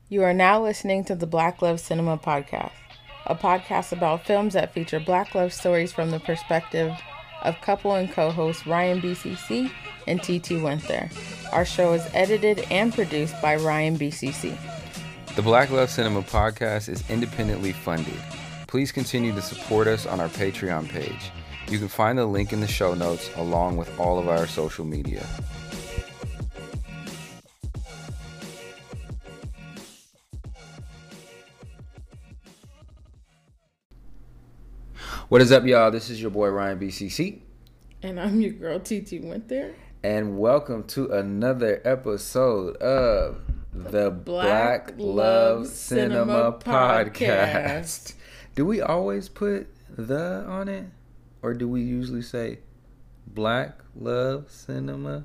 You are now listening to the Black Love Cinema Podcast, a podcast about films that feature Black love stories from the perspective of couple and co-hosts Ryan BCC and TT Winther. Our show is edited and produced by Ryan BCC. The Black Love Cinema Podcast is independently funded. Please continue to support us on our Patreon page. You can find the link in the show notes along with all of our social media. What is up, y'all? This is your boy Ryan BCC. And I'm your girl TT Winther. And welcome to another episode of the Black Love Cinema Podcast. Do we always put the on it? Or do we usually say Black Love Cinema?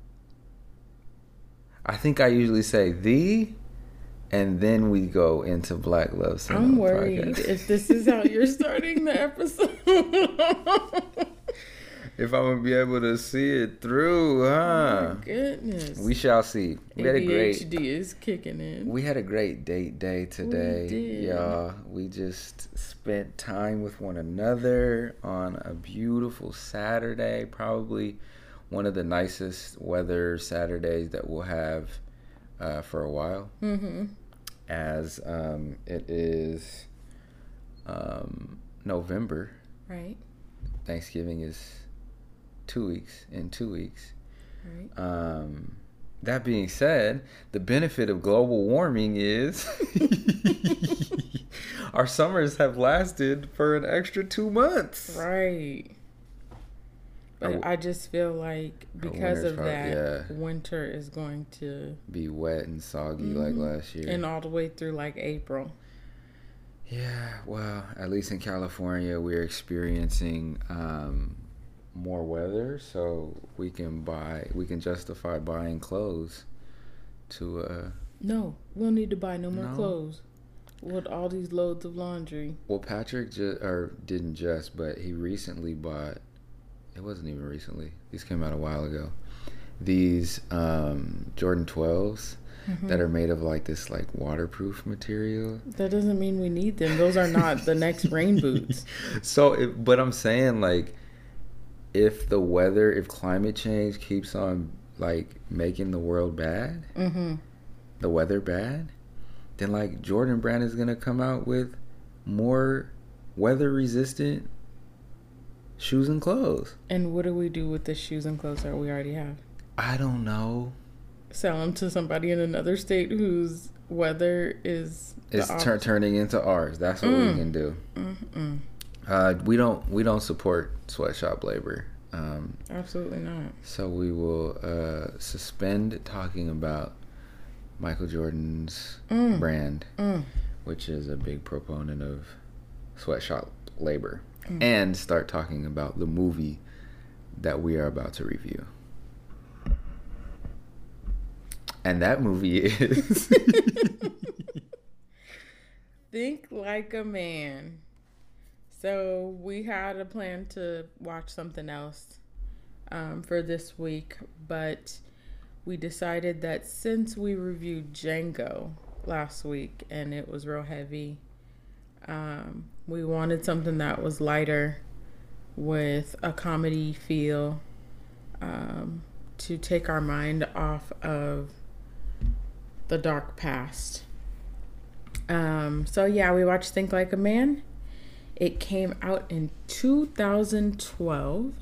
I think I usually say the, and then we go into Black Love Cinema. I'm worried if this is how you're starting the episode. If I'm gonna be able to see it through, huh? Oh my goodness. We shall see. We had a ADHD is kicking in. We had a great date day today, We did. y'all. We just spent time with one another on a beautiful Saturday. Probably one of the nicest weather Saturdays that we'll have for a while. Mm-hmm. As it is November. Right. Thanksgiving is 2 weeks. In 2 weeks. Right. That being said, the benefit of global warming is our summers have lasted for an extra 2 months. Right. But I just feel like because of that, winter is going to be wet and soggy like last year. And all the way through like April. Yeah, well, at least in California, we're experiencing more weather, so we can justify buying clothes to No, we'll need to buy no more clothes with all these loads of laundry. Well, Patrick but he recently bought, it wasn't even recently, these came out a while ago, these Jordan 12s that are made of like this like waterproof material. That doesn't mean we need them. Those are not the next rain boots. But I'm saying, like, if climate change keeps on like making the world bad, the weather bad, then like Jordan brand is gonna come out with more weather resistant shoes and clothes. And what do we do with the shoes and clothes that we already have? I don't know. Sell them to somebody in another state whose weather is turning into ours. That's what we can do. We don't support sweatshop labor. Absolutely not. So we will suspend talking about Michael Jordan's brand, which is a big proponent of sweatshop labor, and start talking about the movie that we are about to review. And that movie is Think Like a Man. So we had a plan to watch something else for this week, but we decided that since we reviewed Django last week and it was real heavy, we wanted something that was lighter with a comedy feel to take our mind off of the dark past. So yeah, we watched Think Like a Man. It came out in 2012.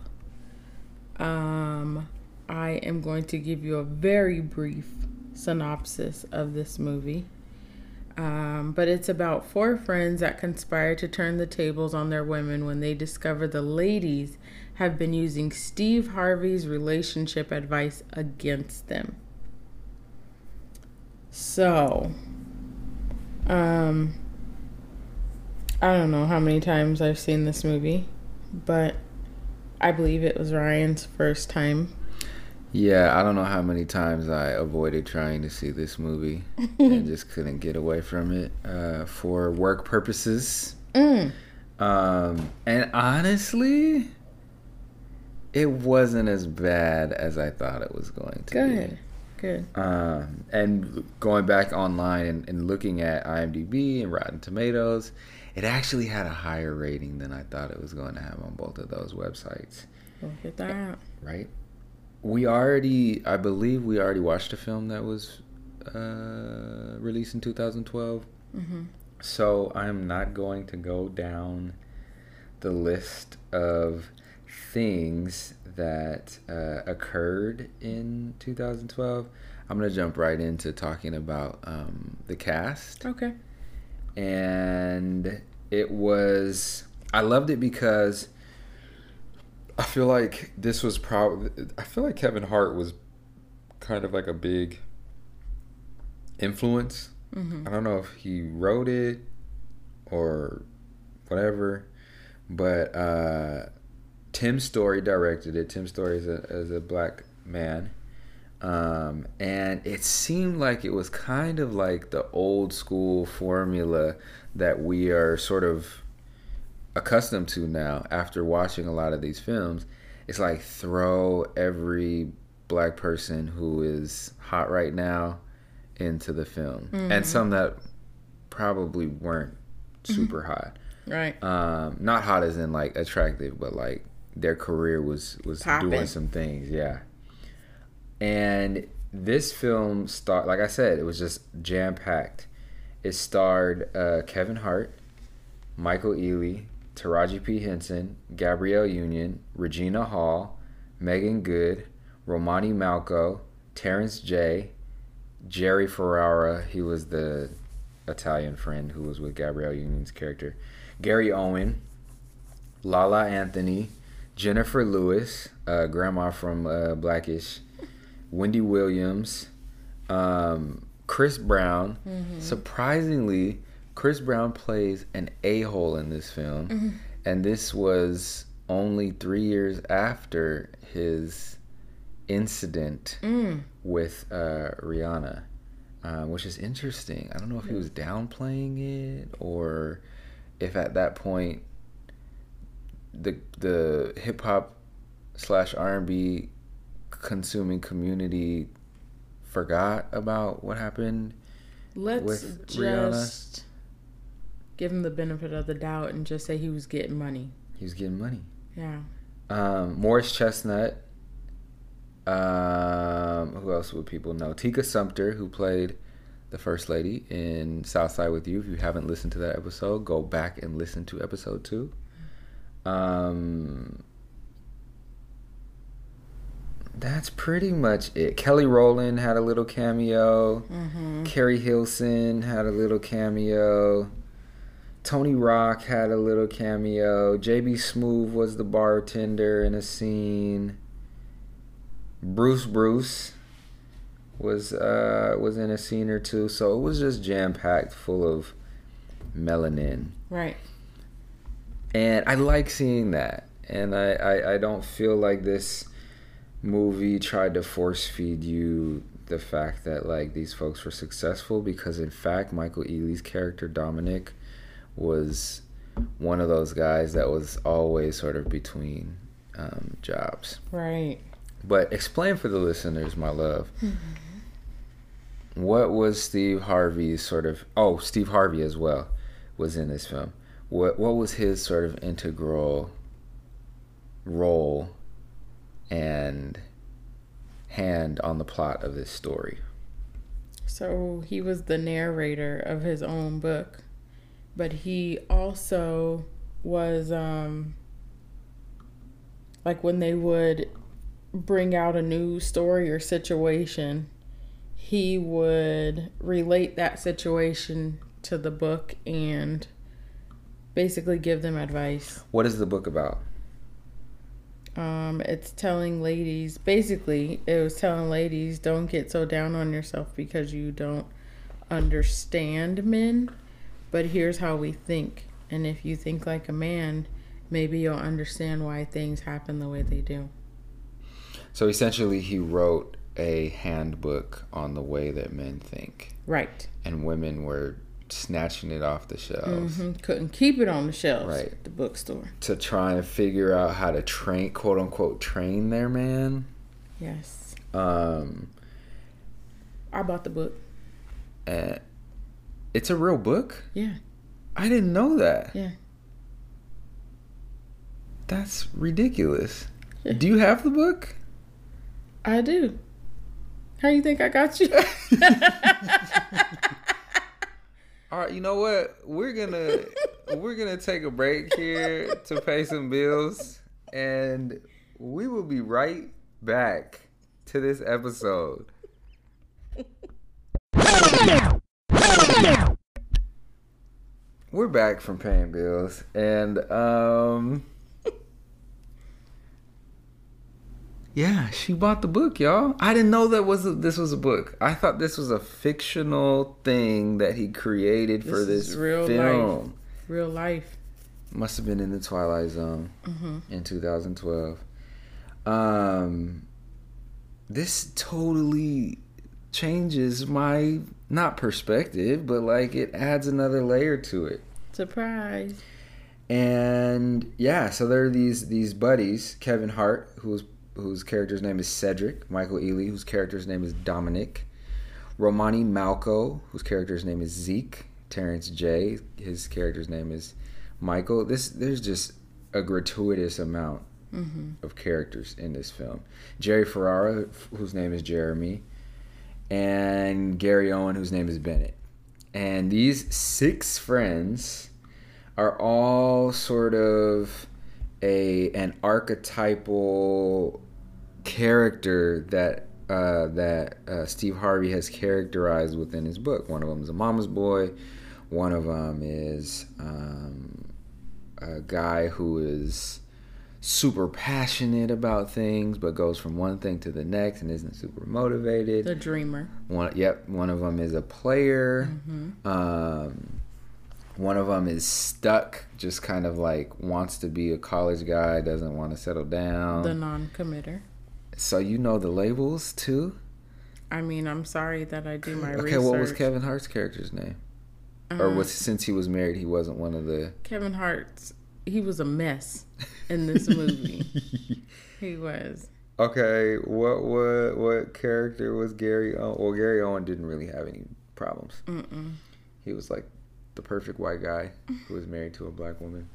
I am going to give you a very brief synopsis of this movie. But it's about 4 friends that conspire to turn the tables on their women when they discover the ladies have been using Steve Harvey's relationship advice against them. So, I don't know how many times I've seen this movie, but I believe it was Ryan's first time. Yeah, I don't know how many times I avoided trying to see this movie and just couldn't get away from it for work purposes. And honestly, it wasn't as bad as I thought it was going to be. Good. And going back online and looking at IMDb and Rotten Tomatoes, it actually had a higher rating than I thought it was going to have on both of those websites. Look at that. Right? I believe we already watched a film that was released in 2012. Mm-hmm. So I'm not going to go down the list of things that occurred in 2012. I'm going to jump right into talking about the cast. Okay. And I loved it because I feel like Kevin Hart was kind of like a big influence. Mm-hmm. I don't know if he wrote it or whatever, but Tim Story directed it. Tim Story is a black man. And it seemed like it was kind of like the old school formula that we are sort of accustomed to now after watching a lot of these films. It's like throw every black person who is hot right now into the film. Mm-hmm. And some that probably weren't super hot. Right. Not hot as in like attractive, but like their career was Poppin'. Doing some things. Yeah. And this film like I said, it was just jam packed. It starred Kevin Hart, Michael Ealy, Taraji P. Henson, Gabrielle Union, Regina Hall, Megan Good, Romani Malco, Terrence J, Jerry Ferrara, he was the Italian friend who was with Gabrielle Union's character, Gary Owen, Lala Anthony, Jennifer Lewis, grandma from Blackish, Wendy Williams, Chris Brown. Mm-hmm. Surprisingly, Chris Brown plays an a-hole in this film. Mm-hmm. And this was only 3 years after his incident with Rihanna, which is interesting. I don't know if he was downplaying it or if at that point the hip-hop / R&B consuming community forgot about what happened with Rihanna. Give him the benefit of the doubt and just say he was getting money. He was getting money. Yeah. Morris Chestnut. Who else would people know? Tika Sumpter, who played the First Lady in Southside with You. If you haven't listened to that episode, go back and listen to episode 2. That's pretty much it. Kelly Rowland had a little cameo. Mm-hmm. Carrie Hilson had a little cameo. Tony Rock had a little cameo. J.B. Smoove was the bartender in a scene. Bruce was in a scene or two. So it was just jam-packed full of melanin. Right. And I like seeing that. And I don't feel like this movie tried to force feed you the fact that like these folks were successful, because in fact Michael Ealy's character Dominic was one of those guys that was always sort of between jobs. Right. But explain for the listeners, my love, mm-hmm. what was Steve Harvey's sort of... Oh, Steve Harvey as well was in this film. What was his sort of integral role and hand on the plot of this story? So he was the narrator of his own book, but he also was like when they would bring out a new story or situation, he would relate that situation to the book and basically give them advice. What is the book about? It's telling ladies, basically, it was telling ladies, don't get so down on yourself because you don't understand men, but here's how we think. And if you think like a man, maybe you'll understand why things happen the way they do. So essentially, he wrote a handbook on the way that men think. Right. And women were snatching it off the shelves. Mm-hmm. Couldn't keep it on the shelves right. at the bookstore. To try and figure out how to train, quote unquote, train their man. Yes. I bought the book. It's a real book? Yeah. I didn't know that. Yeah. That's ridiculous. Do you have the book? I do. How you think I got you? All right, you know what? We're gonna take a break here to pay some bills, and we will be right back to this episode. We're back from paying bills, and yeah, she bought the book, y'all. I didn't know this was a book. I thought this was a fictional thing that he created for this real film. Life. Real life. Must have been in the Twilight Zone in 2012. This totally changes my, not perspective, but like it adds another layer to it. Surprise. And yeah, so there are these buddies, Kevin Hart, whose character's name is Cedric, Michael Ealy, whose character's name is Dominic, Romani Malco, whose character's name is Zeke, Terrence J, his character's name is Michael. There's just a gratuitous amount of characters in this film. Jerry Ferrara, whose name is Jeremy, and Gary Owen, whose name is Bennett. And these 6 friends are all sort of an archetypal character that Steve Harvey has characterized within his book. One of them is a mama's boy. One of them is a guy who is super passionate about things but goes from one thing to the next and isn't super motivated. The dreamer. One of them is a player. One of them is stuck, just kind of like wants to be a college guy, doesn't want to settle down. The non-committer. So you know the labels too? I mean, I'm sorry that I do my research. Okay, what was Kevin Hart's character's name? Or since he was married, he wasn't one of the... Kevin Hart's, he was a mess in this movie. He was. Okay, what character was Gary Owen? Well, Gary Owen didn't really have any problems. He was like the perfect white guy who was married to a black woman.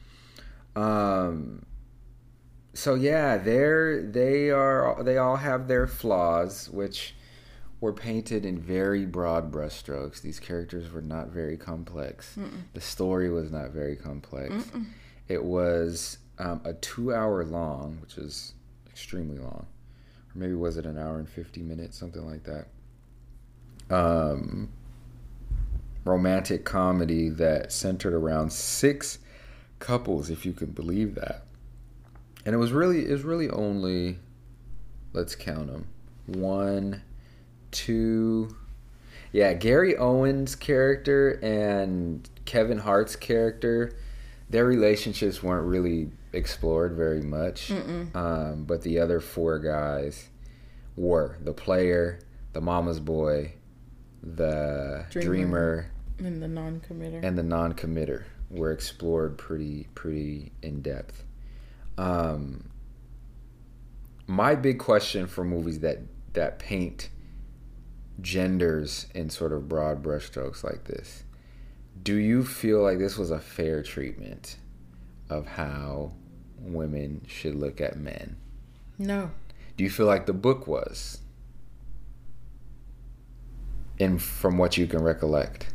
So yeah, they all have their flaws, which were painted in very broad brushstrokes. These characters were not very complex. The story was not very complex. It was a 2-hour long, which is extremely long. Or maybe was it an hour and 50 minutes, something like that. Romantic comedy that centered around 6 couples, if you can believe that. And it was really only, let's count them, 1, 2, yeah, Gary Owen's character and Kevin Hart's character, their relationships weren't really explored very much. But the other 4 guys were the player, the mama's boy, the dreamer and the non-committer were explored pretty in depth. My big question for movies that paint genders in sort of broad brushstrokes like this, do you feel like this was a fair treatment of how women should look at men? No. Do you feel like the book was? From what you can recollect.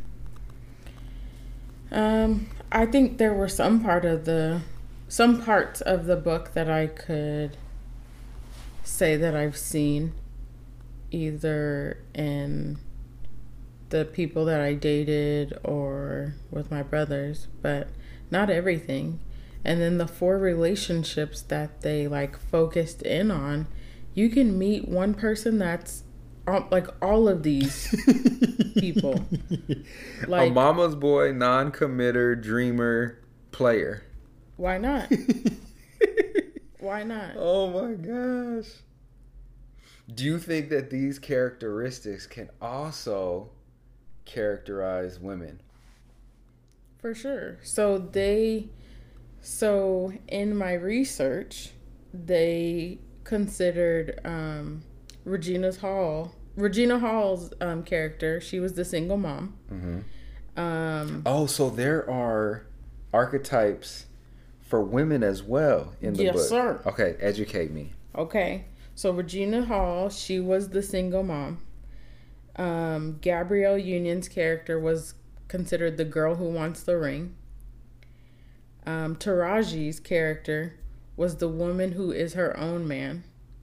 I think there were some parts of the book that I could say that I've seen either in the people that I dated or with my brothers, but not everything. And then the 4 relationships that they like focused in on, you can meet one person that's like all of these people. Like a mama's boy, non-committer, dreamer, player. Why not? Why not? Oh my gosh. Do you think that these characteristics can also characterize women? For sure. So in my research, they considered Regina Hall Regina Hall's character, she was the single mom. Oh, so there are archetypes for women as well in the book. Yes, sir. Okay, educate me. Okay, so Regina Hall, she was the single mom. Gabrielle Union's character was considered the girl who wants the ring. Taraji's character was the woman who is her own man.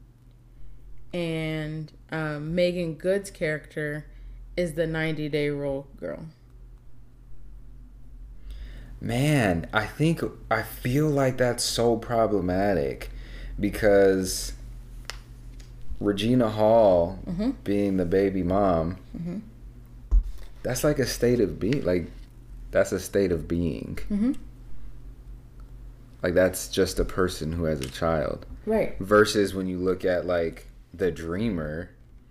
And Megan Good's character is the 90-day rule girl. Man, I feel like that's so problematic because Regina Hall being the baby mom, that's like a state of being. Like, that's a state of being. Like, that's just a person who has a child. Right. Versus when you look at, like, the dreamer,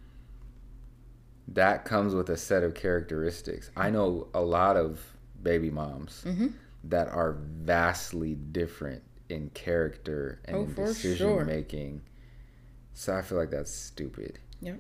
that comes with a set of characteristics. I know a lot of baby moms that are vastly different in character and in decision making. So I feel like that's stupid. Yep.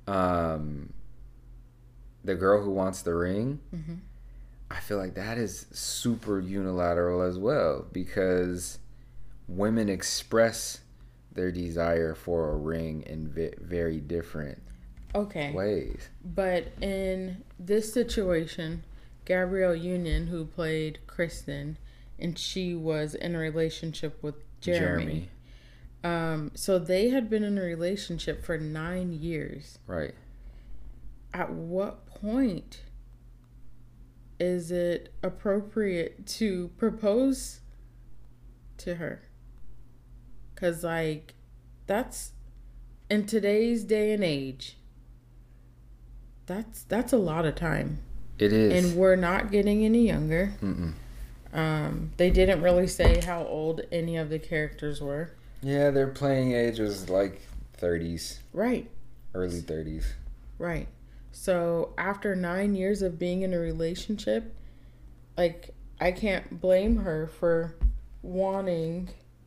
The girl who wants the ring, I feel like that is super unilateral as well, because women express their desire for a ring in very different ways. But in this situation, Gabrielle Union, who played Kristen, and she was in a relationship with Jeremy. So they had been in a relationship for 9 years. Right. At what point is it appropriate to propose to her? Because, like, that's, in today's day and age, that's a lot of time. It is. And we're not getting any younger. They didn't really say how old any of the characters were. Yeah, their playing age was like 30s. Right. Early 30s. Right. So after 9 years of being in a relationship, like, I can't blame her for wanting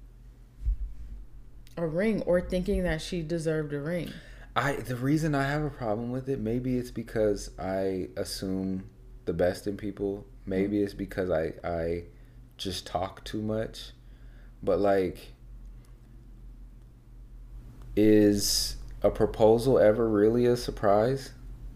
a ring or thinking that she deserved a ring. The reason I have a problem with it, maybe it's because I assume the best in people. Maybe it's because I just talk too much. But, like, is a proposal ever really a surprise?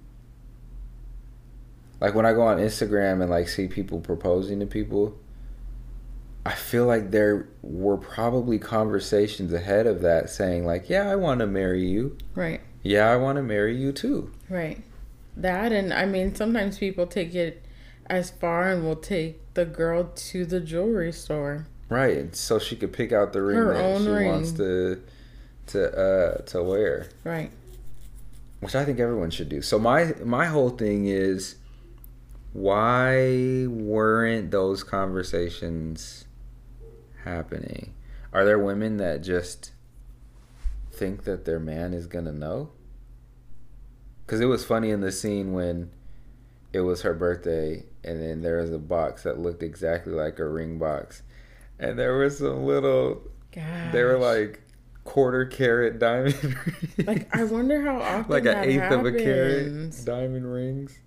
Like, when I go on Instagram and, like, see people proposing to people, I feel like there were probably conversations ahead of that saying, like, yeah, I want to marry you. Right. Yeah, I want to marry you too. Right. That, and I mean, sometimes people take it as far and will take the girl to the jewelry store. Right. So she could pick out the ring that she wants to wear. Right. Which I think everyone should do. So my whole thing is, why weren't those conversations happening? Are there women that just think that their man is gonna know? Because it was funny in the scene when it was her birthday and then there was a box that looked exactly like a ring box, and there was some little, they were like quarter-carat diamond rings. Like, I wonder how often like that an eighth happens. of a carat diamond rings.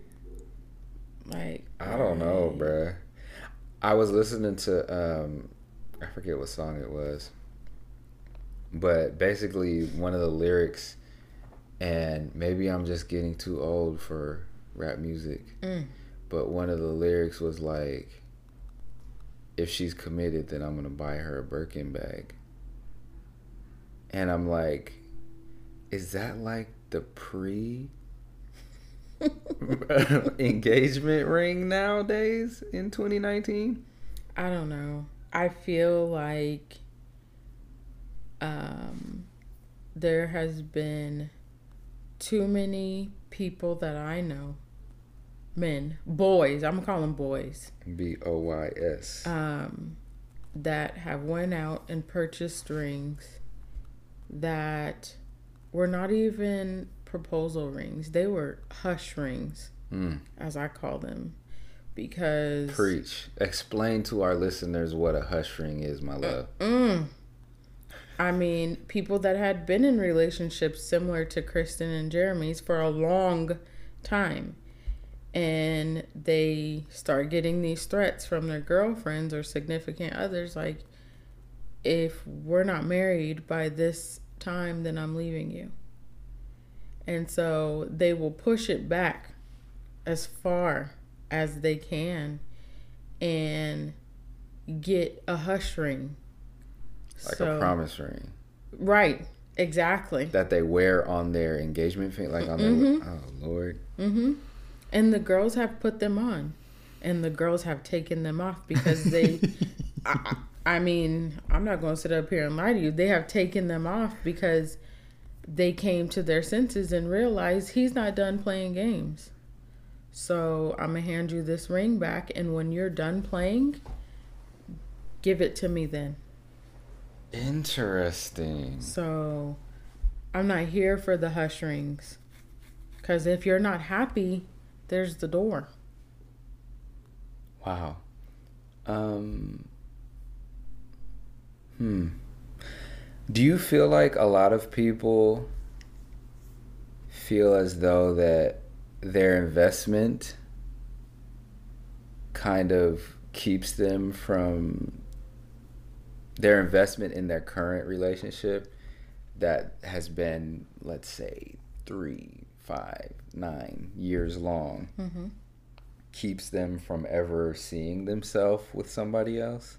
Like, I don't know, bruh. I was listening to I forget what song it was, but basically one of the lyrics, and maybe I'm just getting too old for rap music, but one of the lyrics was like, if she's committed, then I'm gonna buy her a Birkin bag. And I'm like, is that like the engagement ring nowadays in 2019? I don't know. I feel like there has been too many people that I know, boys, I'm gonna call them boys, BOYS, that have went out and purchased rings that were not even proposal rings. They were hush rings, as I call them, because... Preach. Explain to our listeners what a hush ring is, my love. I mean, people that had been in relationships similar to Kristen and Jeremy's for a long time, and they start getting these threats from their girlfriends or significant others like, if we're not married by this time, then I'm leaving you. And so they will push it back as far as they can and get a hush ring. Like a promise ring. Right. Exactly. That they wear on their engagement finger, like on their, oh Lord. And the girls have put them on, and the girls have taken them off because they, I mean, I'm not going to sit up here and lie to you. They have taken them off because they came to their senses and realized he's not done playing games. So I'm going to hand you this ring back, and when you're done playing, give it to me then. Interesting. So I'm not here for the hush rings. Because if you're not happy, there's the door. Wow. Do you feel like a lot of people feel as though that their investment kind of keeps them from their investment in their current relationship that has been, let's say, 3, 5, 9 years long, keeps them from ever seeing themselves with somebody else?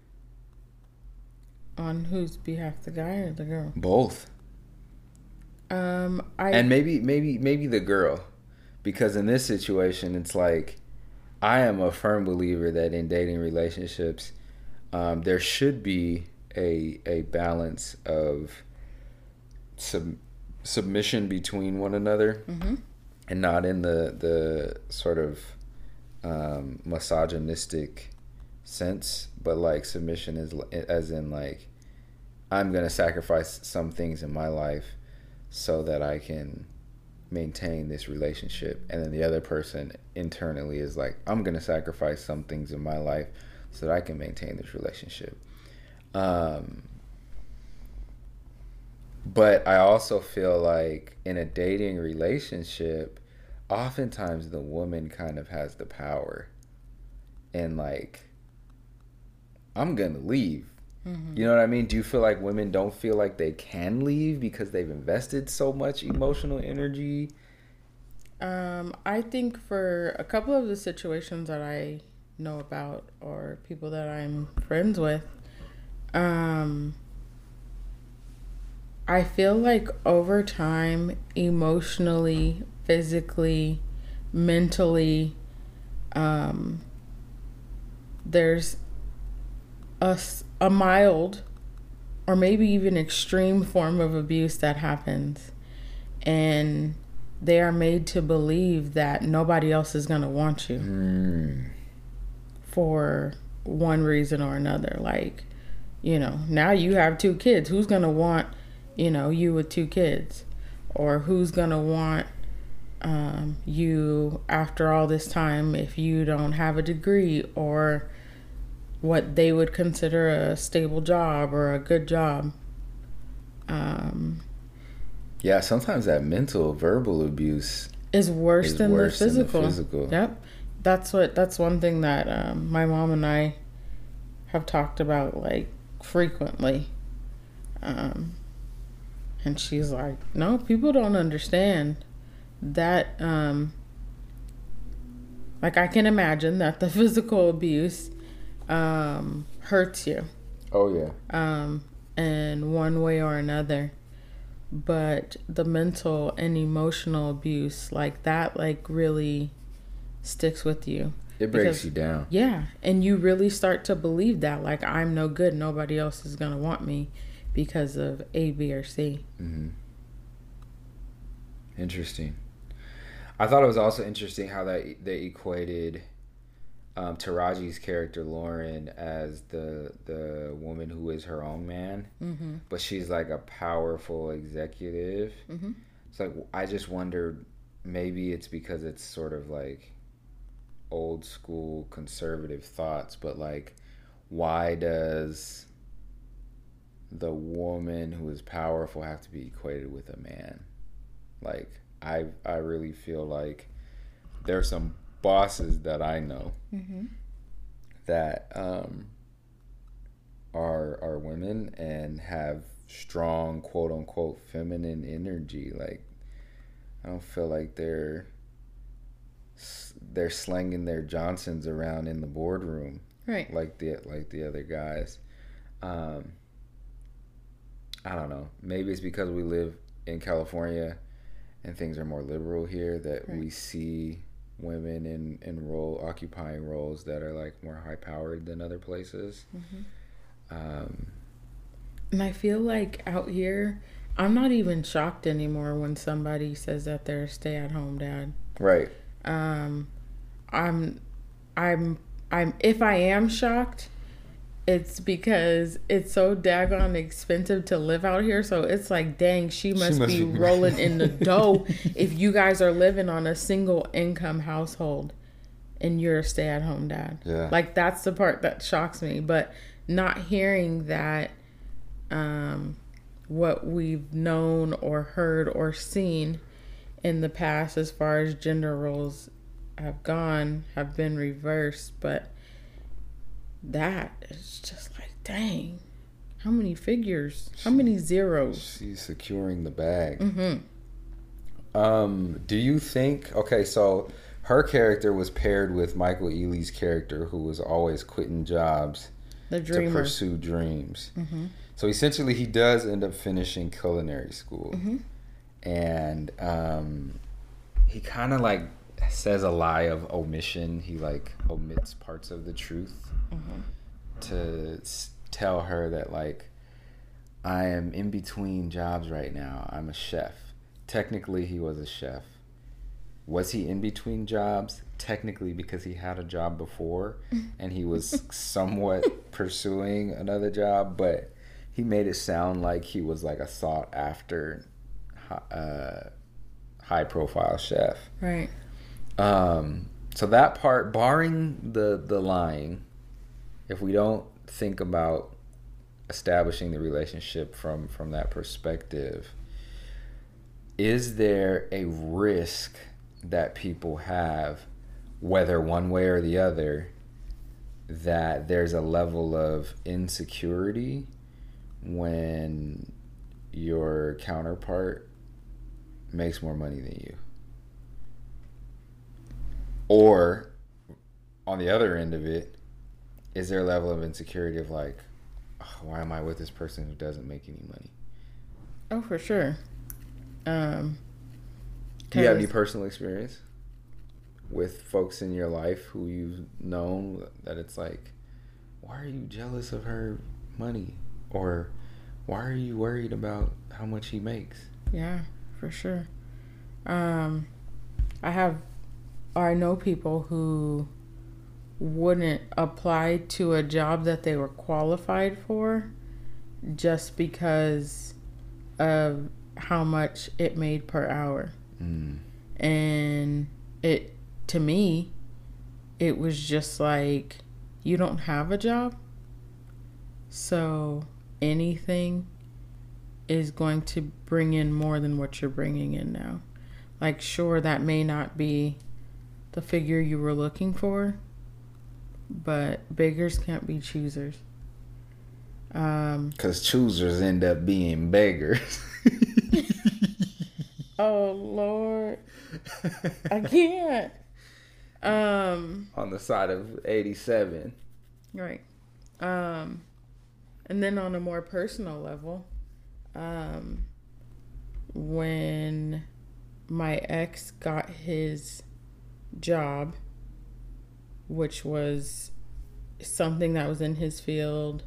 On whose behalf, the guy or the girl? Both. And maybe the girl, because in this situation, it's like, I am a firm believer that in dating relationships, there should be a balance of submission between one another, and not in the sort of misogynistic sense, but like submission is as in like, I'm gonna sacrifice some things in my life so that I can maintain this relationship, and then the other person internally is like, I'm gonna sacrifice some things in my life so that I can maintain this relationship. But I also feel like in a dating relationship, oftentimes the woman kind of has the power, and like, I'm gonna leave. You know what I mean? Do you feel like women don't feel like they can leave because they've invested so much emotional energy? I think for a couple of the situations that I know about or people that I'm friends with, I feel like over time, emotionally, physically, mentally, there's a mild or maybe even extreme form of abuse that happens, and they are made to believe that nobody else is going to want you for one reason or another. Like, now you have 2 kids. Who's going to want, you with 2 kids? Or who's going to want you after all this time if you don't have a degree or what they would consider a stable job or a good job? Yeah, sometimes that mental, verbal abuse is worse than the physical. Yep. That's one thing that my mom and I have talked about like frequently. And she's like, no, people don't understand that. Like, I can imagine that the physical abuse hurts you. Oh yeah. In one way or another. But the mental and emotional abuse, like that, like really sticks with you. It breaks you down. Yeah. And you really start to believe that, like, I'm no good. Nobody else is going to want me because of A, B, or C. Interesting. I thought it was also interesting how they equated Taraji's character Lauren as the woman who is her own man, but she's like a powerful executive. It's like, I just wondered, maybe it's because it's sort of like old school conservative thoughts, but like, why does the woman who is powerful have to be equated with a man. Like I really feel like there's some bosses that I know that are women and have strong quote unquote feminine energy. Like I don't feel like they're slinging their Johnsons around in the boardroom, right? Like the other guys. I don't know. Maybe it's because we live in California and things are more liberal here that we see women in occupying roles that are like more high powered than other places. And I feel like out here, I'm not even shocked anymore when somebody says that they're a stay-at-home dad. Right. I'm if I am shocked, it's because it's so daggone expensive to live out here. So it's like, dang, she must be rolling in the dough if you guys are living on a single income household and you're a stay-at-home dad. Yeah. Like, that's the part that shocks me. But not hearing that what we've known or heard or seen in the past as far as gender roles have been reversed. But that is just like, dang, how many figures, how many zeros? She's securing the bag. Do you think, okay, so her character was paired with Michael Ealy's character, who was always quitting jobs to pursue dreams. So essentially he does end up finishing culinary school. And he kind of like says a lie of omission. He like omits parts of the truth to tell her that like, I am in between jobs right now. I'm a chef. Technically he was a chef. Was he in between jobs? Technically, because he had a job before and he was somewhat pursuing another job, but he made it sound like he was like a sought after high profile chef. Right. So that part, barring the lying, if we don't think about establishing the relationship from that perspective, is there a risk that people have, whether one way or the other, that there's a level of insecurity when your counterpart makes more money than you? Or on the other end of it, is there a level of insecurity of like, oh, why am I with this person who doesn't make any money? Oh, for sure. Do you have any personal experience with folks in your life who you've known that it's like, why are you jealous of her money? Or why are you worried about how much he makes? Yeah, for sure. I know people who wouldn't apply to a job that they were qualified for just because of how much it made per hour. And to me, it was just like, you don't have a job, so anything is going to bring in more than what you're bringing in now. Like, sure, that may not be the figure you were looking for, but beggars can't be choosers. 'Cause choosers end up being beggars. Oh, Lord. I can't. On the side of 87. Right. And then on a more personal level, when my ex got his job, which was something that was in his field,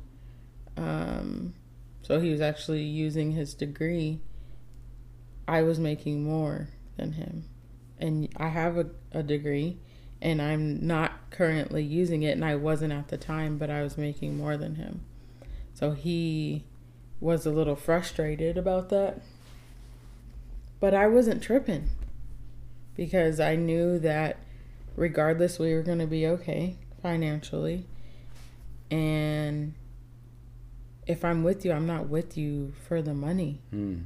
so he was actually using his degree, I was making more than him. And I have a degree, and I'm not currently using it, and I wasn't at the time, but I was making more than him. So he was a little frustrated about that. But I wasn't tripping, because I knew that regardless, we were going to be okay financially. And if I'm with you, I'm not with you for the money.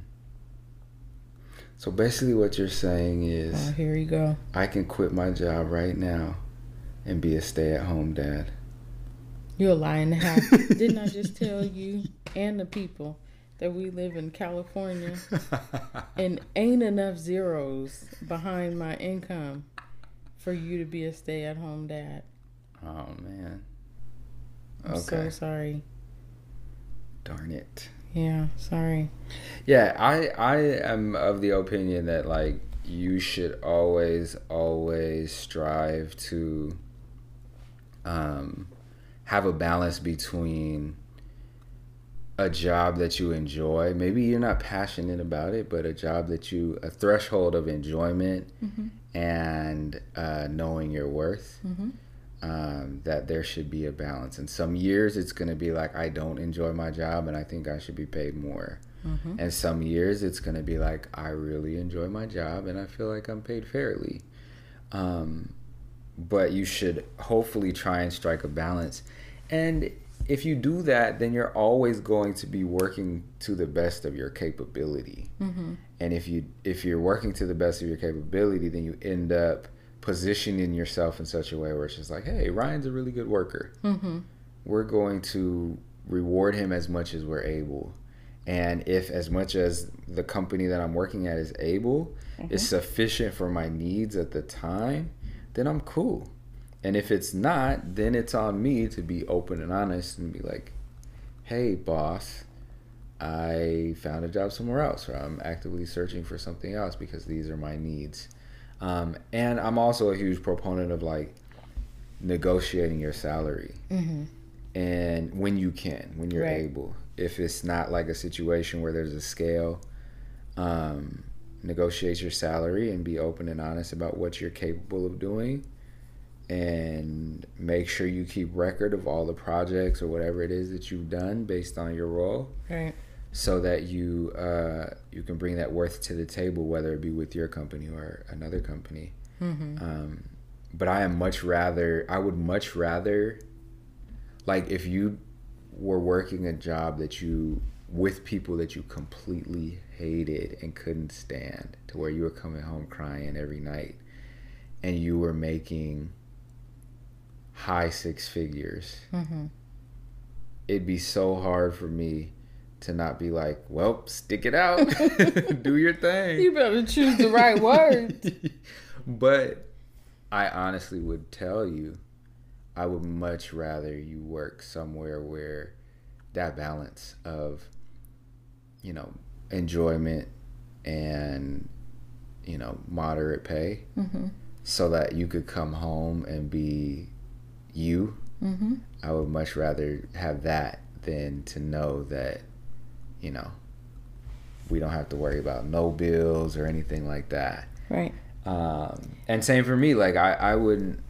So basically what you're saying is, Oh, here you go. I can quit my job right now and be a stay-at-home dad. You're a lie and a half. Didn't I just tell you and the people that we live in California and ain't enough zeros behind my income for you to be a stay-at-home dad? Oh, man. I'm so sorry. Darn it. Yeah, sorry. Yeah, I am of the opinion that, like, you should always strive to have a balance between a job that you enjoy. Maybe you're not passionate about it, but a job that a threshold of enjoyment and knowing your worth. That there should be a balance. And some years it's going to be like, I don't enjoy my job and I think I should be paid more. And some years it's going to be like, I really enjoy my job and I feel like I'm paid fairly. But you should hopefully try and strike a balance. And if you do that, then you're always going to be working to the best of your capability. And if you're working to the best of your capability, then you end up positioning yourself in such a way where it's just like, hey, Ryan's a really good worker. We're going to reward him as much as we're able. And if as much as the company that I'm working at is able, is sufficient for my needs at the time, then I'm cool. And if it's not, then it's on me to be open and honest and be like, hey, boss, I found a job somewhere else, or I'm actively searching for something else because these are my needs. And I'm also a huge proponent of, like, negotiating your salary. And when you can, when you're able. If it's not like a situation where there's a scale, negotiate your salary and be open and honest about what you're capable of doing. And make sure you keep record of all the projects or whatever it is that you've done based on your role. So that you can bring that worth to the table, whether it be with your company or another company. But I would much rather, like, if you were working a job with people that you completely hated and couldn't stand, to where you were coming home crying every night, and you were making high six figures, it'd be so hard for me to not be like, well, stick it out. Do your thing. You better choose the right words. But I honestly would tell you, I would much rather you work somewhere where that balance of, you know, enjoyment and, you know, moderate pay, so that you could come home and be you. I would much rather have that than to know that, you know, we don't have to worry about no bills or anything like that. Right. And same for me. Like, I wouldn't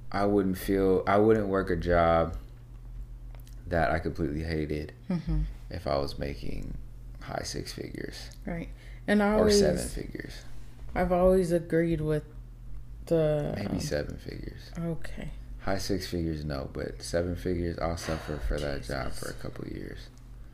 work a job that I completely hated if I was making high six figures. Right. And or 7 figures. I've always agreed with the maybe 7 figures. Okay. High six figures, no, but 7 figures, I'll suffer for that job for a couple of years.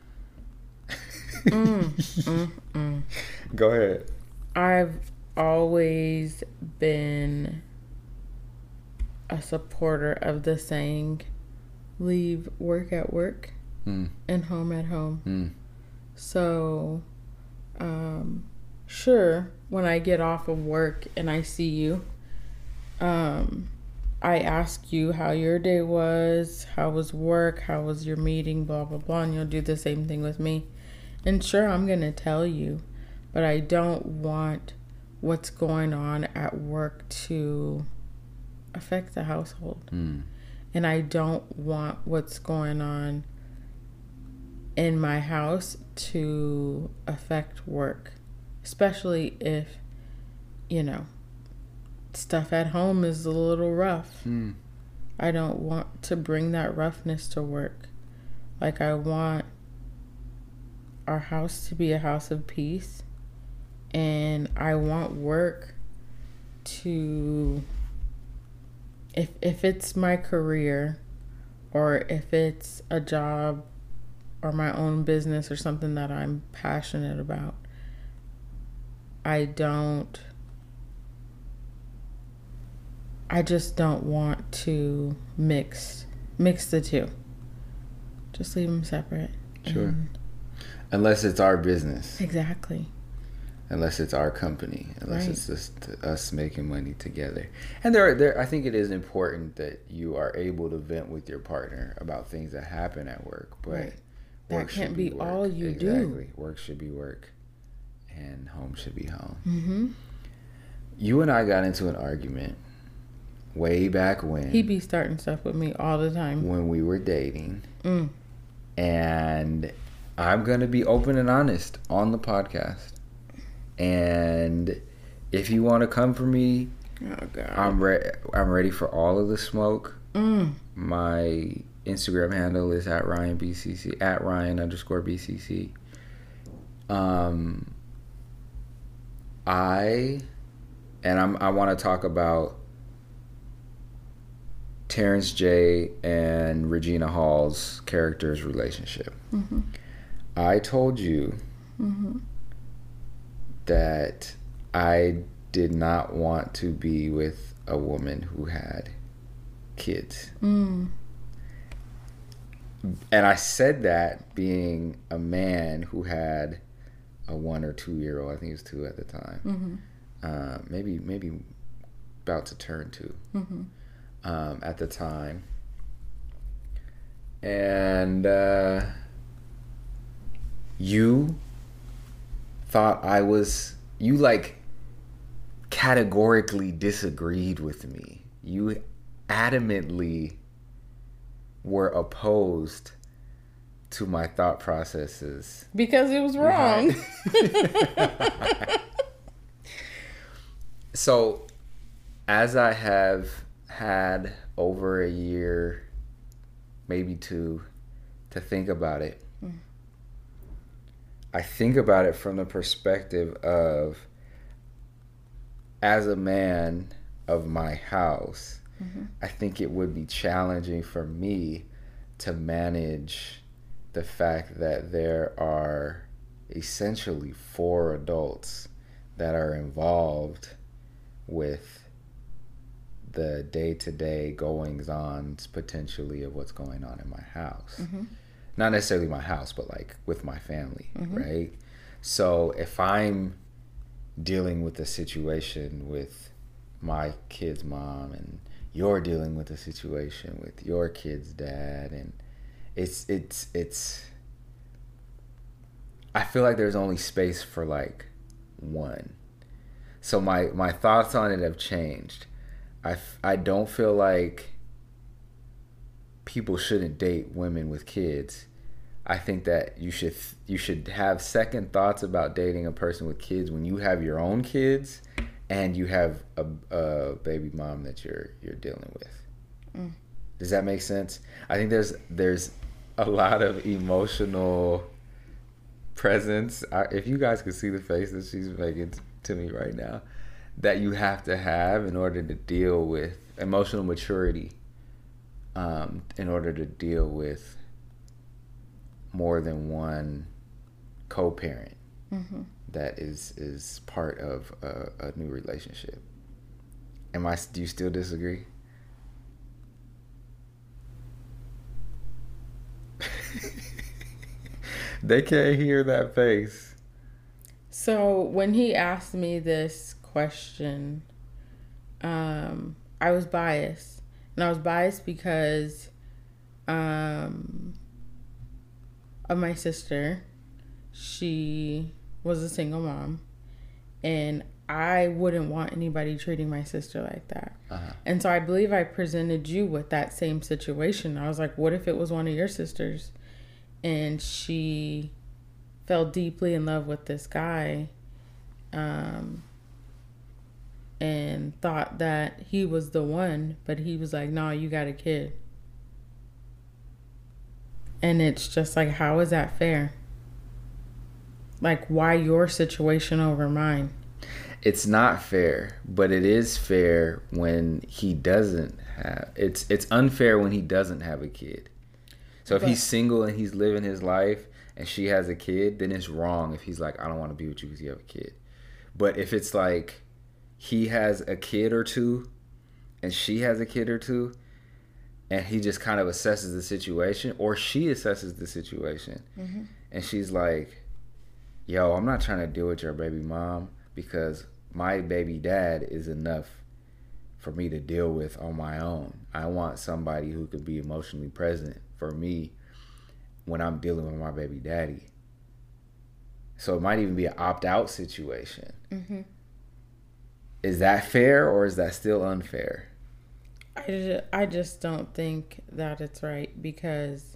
Go ahead. I've always been a supporter of the saying, leave work at work and home at home. So, sure, when I get off of work and I see you, I ask you how your day was, how was work, how was your meeting, blah, blah, blah, and you'll do the same thing with me. And sure, I'm going to tell you, but I don't want what's going on at work to affect the household. And I don't want what's going on in my house to affect work, especially if, you know, stuff at home is a little rough. I don't want to bring that roughness to work. Like, I want our house to be a house of peace, and I want work to, if it's my career, or if it's a job or my own business or something that I'm passionate about, I just don't want to mix the two. Just leave them separate. Sure. Unless it's our business. Exactly. Unless it's our company. Unless Right. it's just us making money together. And there, I think it is important that you are able to vent with your partner about things that happen at work. But Right. work That can't should be work. all you do. Exactly. Work should be work. And home should be home. Mm-hmm. You and I got into an argument way back when. He be starting stuff with me all the time. When we were dating. And I'm going to be open and honest on the podcast. And if you want to come for me, Oh God. I'm ready for all of the smoke. My Instagram handle is at RyanBCC, at Ryan_BCC. I want to talk about Terrence J and Regina Hall's character's relationship. Mm-hmm. I told you that I did not want to be with a woman who had kids. And I said that being a man who had a 1 or 2 year old. I think he was 2 at the time. Maybe about to turn 2 at the time. And you thought you like categorically disagreed with me. You adamantly were opposed to my thought processes. Because it was wrong. So, as I have had over a year, maybe 2, to think about it, I think about it from the perspective of, as a man of my house, I think it would be challenging for me to manage the fact that there are essentially 4 adults that are involved with the day-to-day goings-ons potentially of what's going on in my house. Not necessarily my house, but like with my family, right? So if I'm dealing with a situation with my kid's mom and you're dealing with a situation with your kid's dad, and it's I feel like there's only space for like one. So my thoughts on it have changed. I don't feel like people shouldn't date women with kids. I think that you should have second thoughts about dating a person with kids when you have your own kids and you have a baby mom that you're dealing with. Does that make sense? I think there's a lot of emotional presence. If you guys could see the face that she's making to me right now, that you have to have in order to deal with emotional maturity, in order to deal with more than one co-parent that is part of a new relationship. Do you still disagree? They can't hear that face. So when he asked me this question, I was biased. And I was biased because of my sister. She was a single mom. And I wouldn't want anybody treating my sister like that. And so I believe I presented you with that same situation. I was like, what if it was one of your sisters? And she fell deeply in love with this guy, and thought that he was the one, but he was like, no, you got a kid. And it's just like, how is that fair? Like, why your situation over mine? It's not fair, but it is fair when he doesn't have. It's unfair when he doesn't have a kid. So if But he's single and he's living his life and she has a kid, then it's wrong if he's like, I don't want to be with you because you have a kid. But if it's like he has a kid or two and she has a kid or two, and he just kind of assesses the situation, or she assesses the situation, and she's like, yo, I'm not trying to deal with your baby mom because my baby dad is enough for me to deal with on my own. I want somebody who could be emotionally present for me when I'm dealing with my baby daddy. So it might even be an opt-out situation. Is that fair, or is that still unfair? I just don't think that it's right, because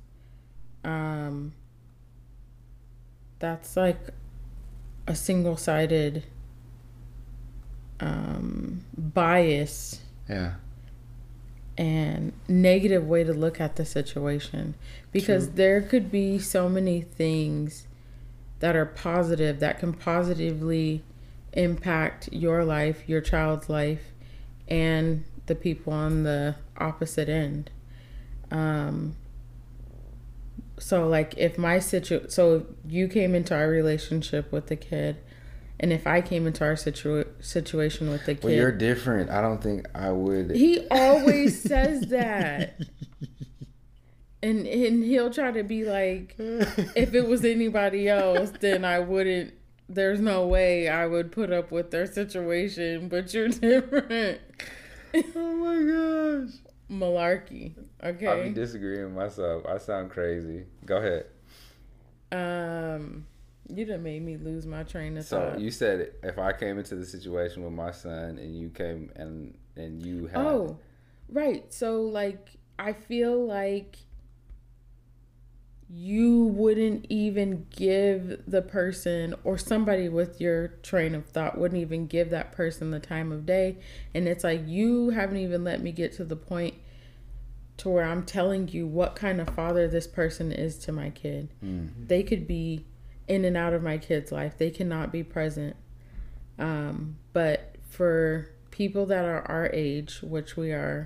that's like a single-sided bias, Yeah. and negative way to look at the situation, because True. there could be so many things that are positive that can positively impact your life, your child's life, and the people on the opposite end. So like if so you came into our relationship with the kid, and if I came into our situation with the kid. Well, you're different. I don't think I would. He always says that. And he'll try to be like, if it was anybody else, then I wouldn't. There's no way I would put up with their situation, but you're different. Oh my gosh. Malarkey. Okay. I'll be disagreeing with myself. I sound crazy. Go ahead. You done made me lose my train of So thought. you said if I came into the situation with my son and you came and you had. Oh, right. So like I feel like you wouldn't even give the person, or somebody with your train of thought wouldn't even give that person the time of day. And it's like, you haven't even let me get to the point to where I'm telling you what kind of father this person is to my kid. Mm-hmm. They could be in and out of my kid's life. They cannot be present. But for people that are our age, which we are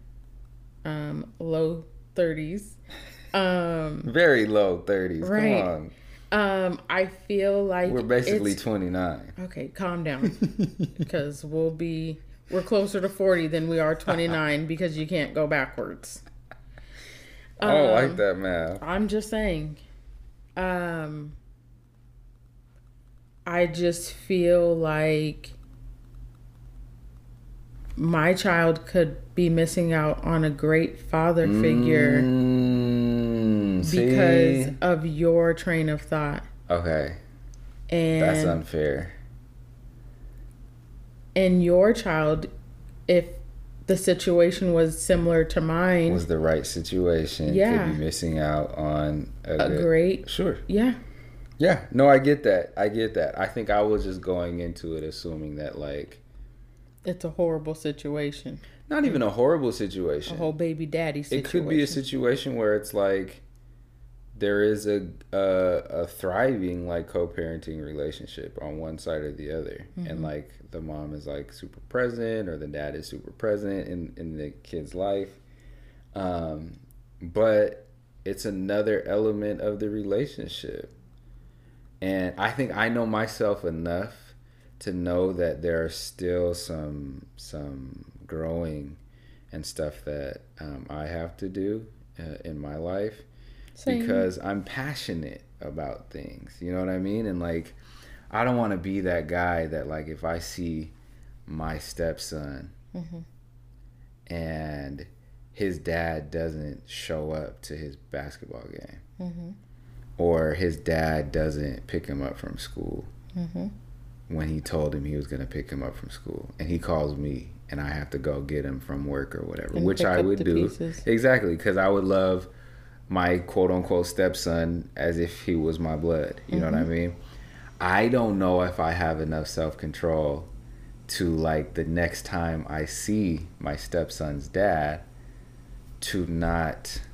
low 30s, very low 30s. right. Come on. I feel like We're basically 29. Okay, calm down. Because we're closer to 40 than we are 29 because you can't go backwards. I don't like that math. I'm just saying. I just feel like my child could be missing out on a great father figure because of your train of thought. Okay. And that's unfair. And your child, if the situation was similar to mine, was the right situation, yeah, could be missing out on a great. Sure. Yeah. Yeah. No, I get that. I think I was just going into it assuming that like it's a horrible situation. Not even a horrible situation. A whole baby daddy situation. It could be a situation where it's like there is a thriving like co-parenting relationship on one side or the other, and like the mom is like super present or the dad is super present in the kid's life, but it's another element of the relationship. And I think I know myself enough to know that there are still some growing and stuff that I have to do in my life. Same. Because I'm passionate about things, you know what I mean? And like I don't want to be that guy that like if I see my stepson and his dad doesn't show up to his basketball game, or his dad doesn't pick him up from school when he told him he was going to pick him up from school, and he calls me and I have to go get him from work or whatever, and which I would do. Pieces. Exactly, because I would love my quote-unquote stepson as if he was my blood. You know what I mean? I don't know if I have enough self-control to, like, the next time I see my stepson's dad to not...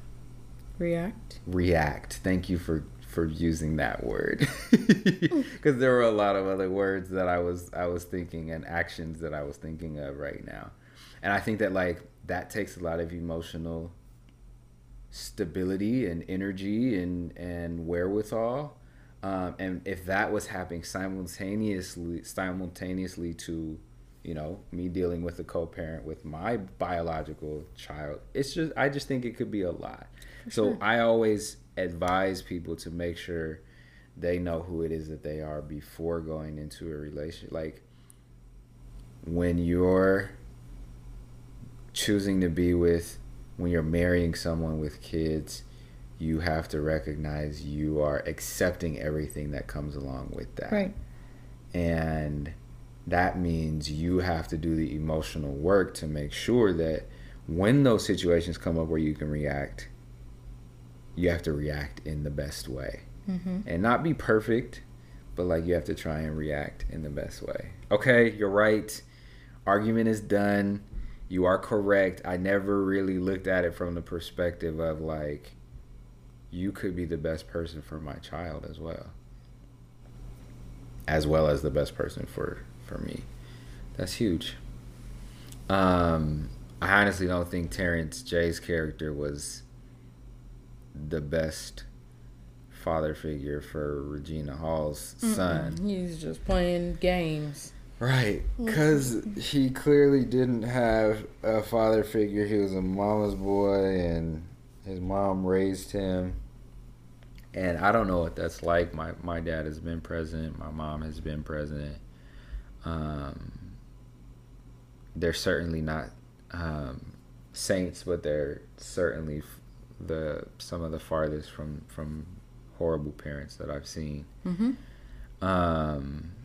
React. Thank you for using that word. Because there were a lot of other words that I was thinking and actions that I was thinking of right now. And I think that, like, that takes a lot of emotional stability and energy and wherewithal. And if that was happening simultaneously to, you know, me dealing with a co-parent with my biological child, I just think it could be a lot. So I always advise people to make sure they know who it is that they are before going into a relationship. Like, when you're choosing to be with, when you're marrying someone with kids, you have to recognize you are accepting everything that comes along with that. Right. And that means you have to do the emotional work to make sure that when those situations come up where you can react, you have to react in the best way. Mm-hmm. And not be perfect, but like you have to try and react in the best way. Okay, you're right. Argument is done. You are correct. I never really looked at it from the perspective of like, you could be the best person for my child as well as the best person for me. That's huge. I honestly don't think Terrence J's character was the best father figure for Regina Hall's son. He's just playing games. Right, because he clearly didn't have a father figure. He was a mama's boy, and his mom raised him. And I don't know what that's like. My dad has been president. My mom has been president. They're certainly not saints, but they're certainly some of the farthest from horrible parents that I've seen. Mm-hmm.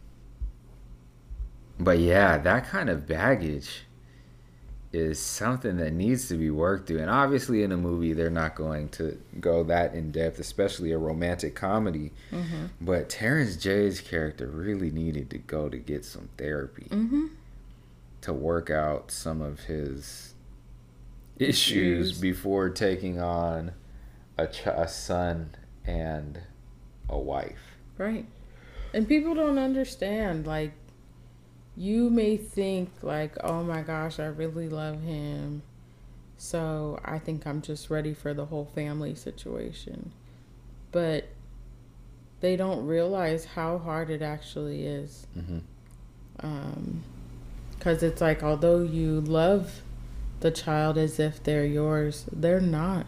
But yeah, that kind of baggage is something that needs to be worked through. And obviously in a movie, they're not going to go that in depth, especially a romantic comedy. Mm-hmm. But Terrence J's character really needed to go to get some therapy to work out some of his issues before taking on a son and a wife. Right. And people don't understand, like, you may think like, oh my gosh, I really love him, so I think I'm just ready for the whole family situation. But they don't realize how hard it actually is. Because it's like, although you love the child as if they're yours, they're not.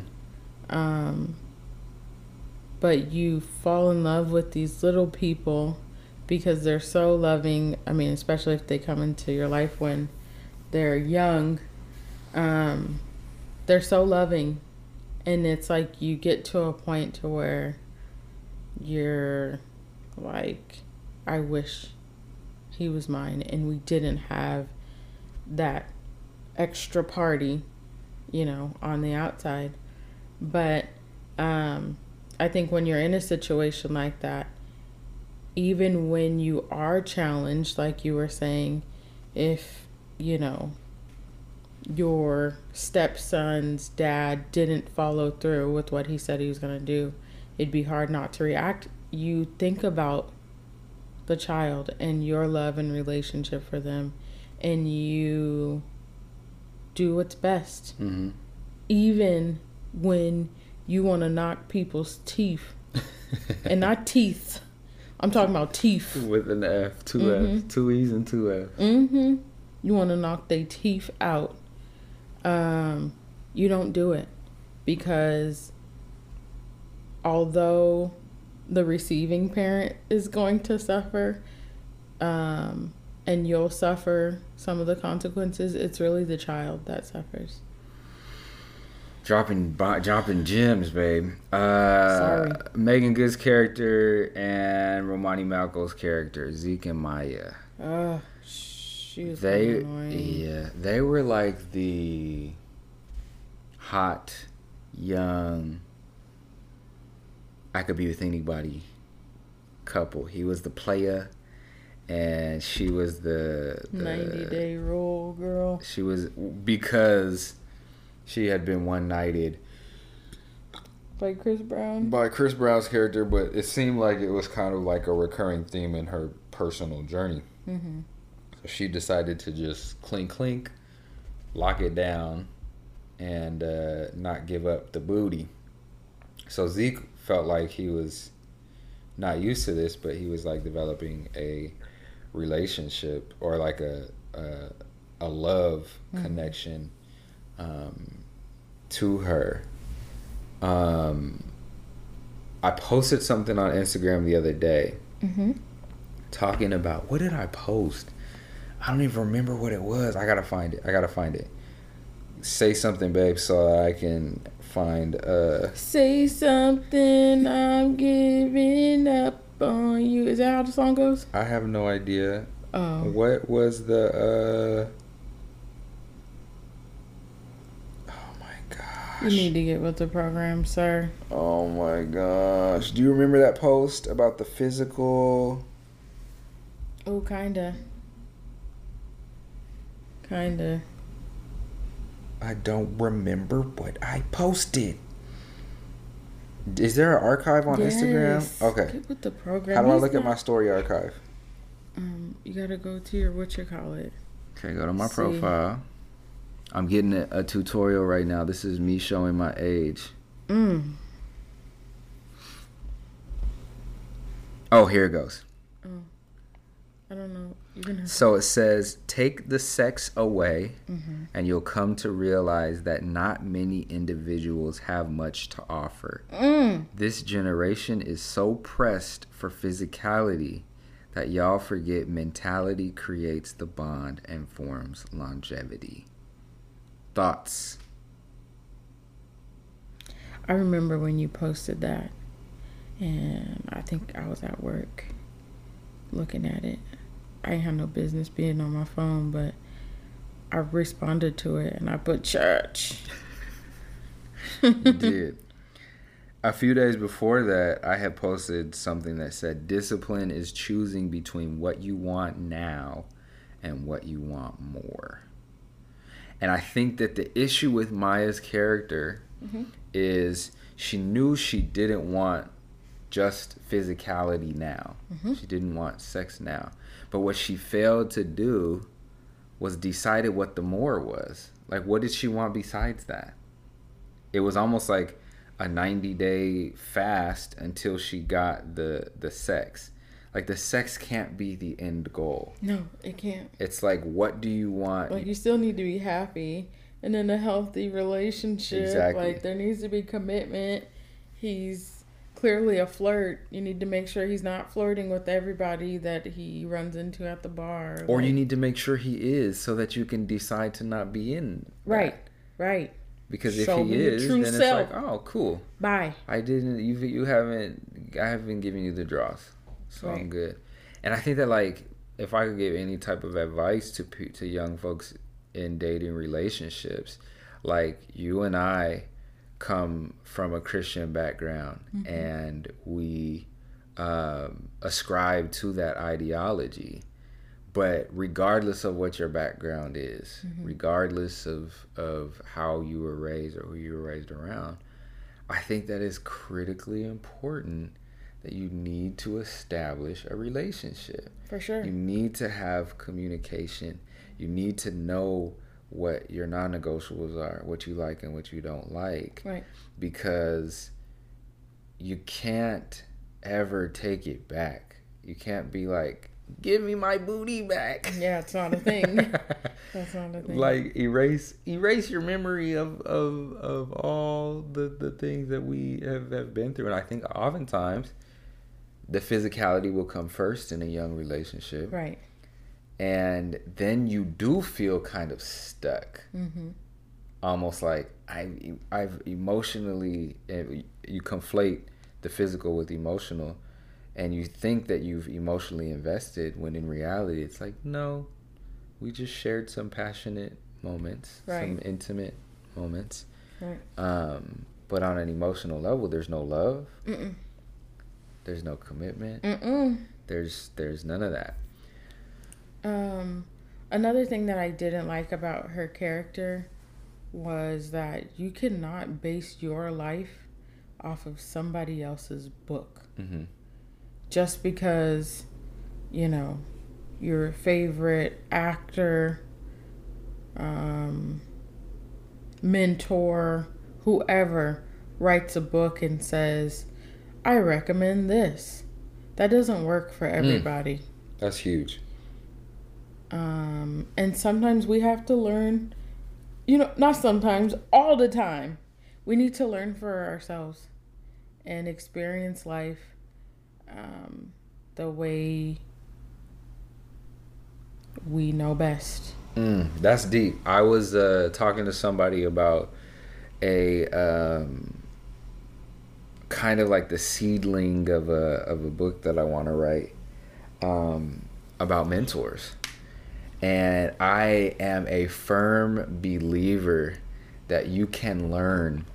But you fall in love with these little people because they're so loving. I mean, especially if they come into your life when they're young, they're so loving. And it's like you get to a point to where you're like, I wish he was mine and we didn't have that extra party, you know, on the outside. But I think when you're in a situation like that, even when you are challenged, like you were saying, if, you know, your stepson's dad didn't follow through with what he said he was going to do, it'd be hard not to react. You think about the child and your love and relationship for them, and you do what's best. Even when you want to knock people's teeth, and not teeth, I'm talking about teeth. With an F, two F's, two E's and two F's. You want to knock their teeth out. You don't do it, because although the receiving parent is going to suffer, and you'll suffer some of the consequences, it's really the child that suffers. Dropping gems, babe. Sorry. Megan Good's character and Romani Malco's character, Zeke and Maya. She was annoying. Yeah, they were like the hot, young, I could be with anybody couple. He was the player, and she was the 90-day rule girl. She was, because she had been one-nighted by Chris Brown. By Chris Brown's character, but it seemed like it was kind of like a recurring theme in her personal journey. So she decided to just clink, lock it down, and not give up the booty. So Zeke felt like he was not used to this, but he was like developing a relationship or like a love connection to her. I posted something on Instagram the other day talking about, what did I post? I don't even remember what it was. I gotta find it. Say something, babe, so I can find Say something, I'm giving up on you. Is that how the song goes? I have no idea. Oh. What was the oh my gosh. You need to get with the program, sir. Oh my gosh. Do you remember that post about the physical? Oh, kinda. I don't remember what I posted. Is there an archive on Instagram? Okay. Get with the program. How do I look at my story archive? You gotta go to your whatchamacallit. Okay, go to my profile. I'm getting a tutorial right now. This is me showing my age. Oh, here it goes. Oh, I don't know. So it says, take the sex away, and you'll come to realize that not many individuals have much to offer. This generation is so pressed for physicality that y'all forget mentality creates the bond and forms longevity. Thoughts? I remember when you posted that, and I think I was at work looking at it. I ain't had no business being on my phone, but I responded to it and I put church. You did. A few days before that, I had posted something that said, discipline is choosing between what you want now and what you want more. And I think that the issue with Maya's character is she knew she didn't want just physicality now. She didn't want sex now. But what she failed to do was decided what the more was. Like, what did she want besides that? It was almost like a 90-day fast until she got the sex. Like, the sex can't be the end goal. No, it can't. It's like, what do you want? Like, you still need to be happy and in a healthy relationship. Exactly. Like, there needs to be commitment. He's clearly a flirt. You need to make sure he's not flirting with everybody that he runs into at the bar. Or you need to make sure he is, so that you can decide to not be in that. Right. Because if he is, then it's like, oh, cool. Bye. I haven't given you the draws, so I'm good. And I think that, like, if I could give any type of advice to young folks in dating relationships, like, you and I come from a Christian background, and we ascribe to that ideology. But regardless of what your background is, regardless of how you were raised or who you were raised around, I think that is critically important that you need to establish a relationship. For sure. You need to have communication. You need to know what your non-negotiables are, what you like and what you don't like. Right. Because you can't ever take it back. You can't be like, give me my booty back. Yeah, it's not a thing. That's not a thing. Like, erase your memory of all the things that we have been through. And I think oftentimes the physicality will come first in a young relationship. Right. And then you do feel kind of stuck. Almost like I've emotionally, you conflate the physical with emotional, and you think that you've emotionally invested, when in reality it's like, no, we just shared some passionate moments, some intimate moments. Right. But on an emotional level, there's no love. There's no commitment. There's none of that. Another thing that I didn't like about her character was that you cannot base your life off of somebody else's book. Just because, you know, your favorite actor mentor, whoever writes a book and says, I recommend this. That doesn't work for everybody. That's huge. And sometimes we have to learn, not sometimes, all the time. We need to learn for ourselves and experience life the way we know best. That's deep. I was talking to somebody about a kind of like the seedling of a book that I want to write about mentors. And I am a firm believer that you can learn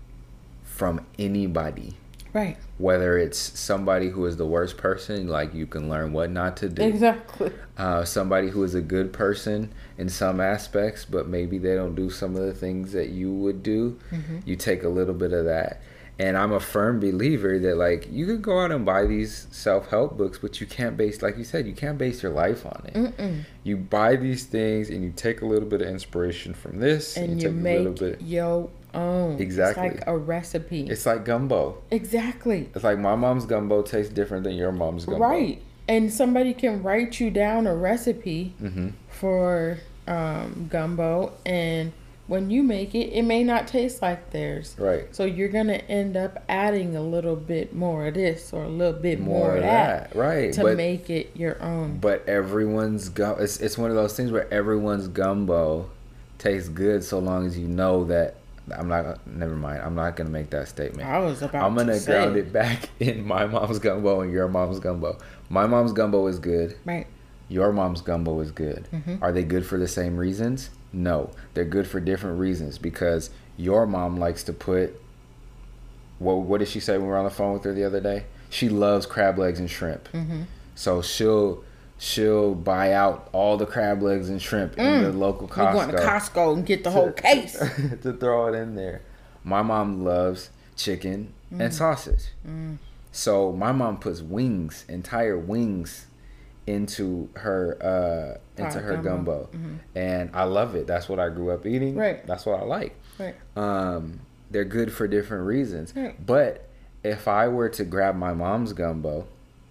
from anybody. Right. Whether it's somebody who is the worst person, like you can learn what not to do. Exactly. Somebody who is a good person in some aspects, but maybe they don't do some of the things that you would do. You take a little bit of that. And I'm a firm believer that, like, you could go out and buy these self-help books, but you can't base, like you said, you can't base your life on it. You buy these things and you take a little bit of inspiration from this. And you take make a little bit your own. Exactly. It's like a recipe. It's like gumbo. Exactly. It's like my mom's gumbo tastes different than your mom's gumbo. Right. And somebody can write you down a recipe for gumbo, and when you make it, it may not taste like theirs. Right. So you're going to end up adding a little bit more of this or a little bit more of that. Right. To make it your own. But everyone's it's one of those things where everyone's gumbo tastes good so long as you know that. Never mind. I'm not going to make that statement. I'm going to ground it back in my mom's gumbo and your mom's gumbo. My mom's gumbo is good. Right. Your mom's gumbo is good. Are they good for the same reasons? No. They're good for different reasons, because your mom likes to put, what did she say when we were on the phone with her the other day? She loves crab legs and shrimp. So she'll buy out all the crab legs and shrimp in the local Costco. We're going to Costco and get the whole case. To throw it in there. My mom loves chicken and sausage. So my mom puts wings, entire wings, into her gumbo. And I love it. That's what I grew up eating. Right. That's what I like. Right. They're good for different reasons. Right. But if I were to grab my mom's gumbo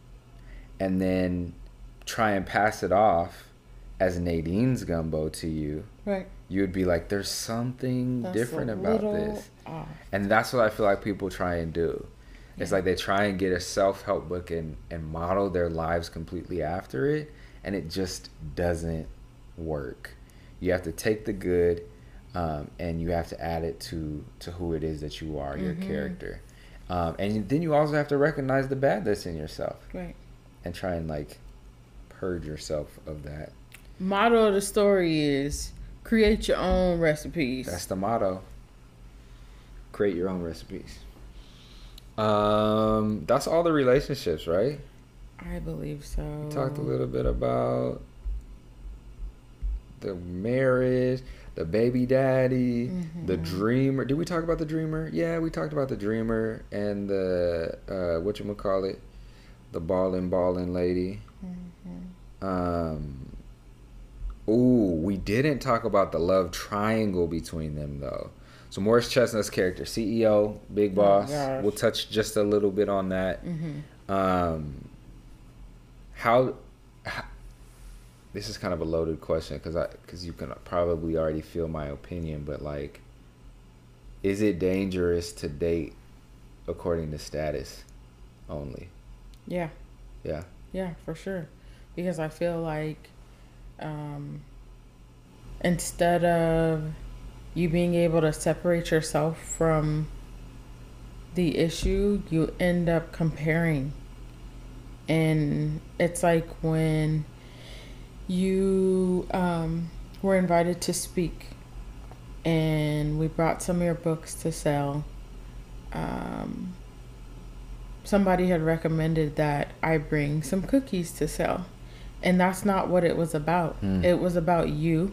and then try and pass it off as Nadine's gumbo to you, right, you would be like, there's something different about this. Off. And that's what I feel like people try and do. It's like they try and get a self-help book and model their lives completely after it, and it just doesn't work. You have to take the good and you have to add it to who it is that you are, your character. And then you also have to recognize the bad that's in yourself. Right. And try and, like, purge yourself of that. Motto of the story is create your own recipes. That's the motto. Create your own recipes. That's all the relationships, right? I believe so. We talked a little bit about the marriage, the baby daddy, the dreamer. Did we talk about the dreamer? Yeah, we talked about the dreamer and the whatchamacallit, the ballin' lady. We didn't talk about the love triangle between them, though. So Morris Chestnut's character, CEO, big boss. We'll touch just a little bit on that. How this is kind of a loaded question because you can probably already feel my opinion, but, like, is it dangerous to date according to status only? Yeah. Yeah. Yeah, for sure. Because I feel like instead of you being able to separate yourself from the issue, you end up comparing. And it's like when you were invited to speak and we brought some of your books to sell. Somebody had recommended that I bring some cookies to sell. And that's not what it was about. It was about you.